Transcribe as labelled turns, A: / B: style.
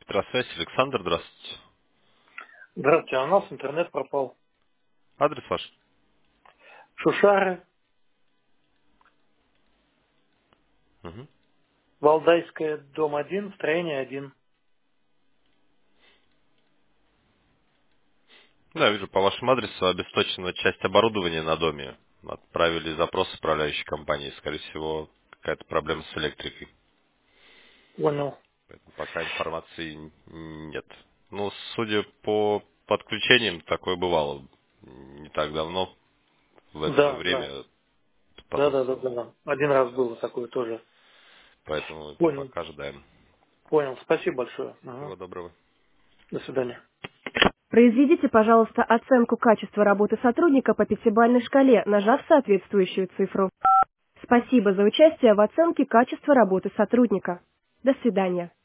A: Петросвязь, Александр, здравствуйте.
B: Здравствуйте, а у нас интернет пропал.
A: Адрес ваш?
B: Шушары,
A: Мгм.
B: Валдайская, дом 1, строение 1.
A: Да, вижу, по вашему адресу обесточена часть оборудования на доме. Отправили запрос управляющей компании. Скорее всего, какая-то проблема с электрикой.
B: Понял.
A: Поэтому пока информации нет. Ну, судя по подключениям, такое бывало не так давно, в это же
B: Да, да.
A: время
B: Да, да, да,
A: потом.
B: да, да. Один раз было такое тоже.
A: Поэтому
B: Понял.
A: пока ожидаем.
B: Понял. Спасибо большое.
A: Всего
B: Ага.
A: доброго.
B: До свидания.
C: Произведите, пожалуйста, оценку качества работы сотрудника по пятибалльной шкале, нажав соответствующую цифру. Спасибо за участие в оценке качества работы сотрудника. До свидания.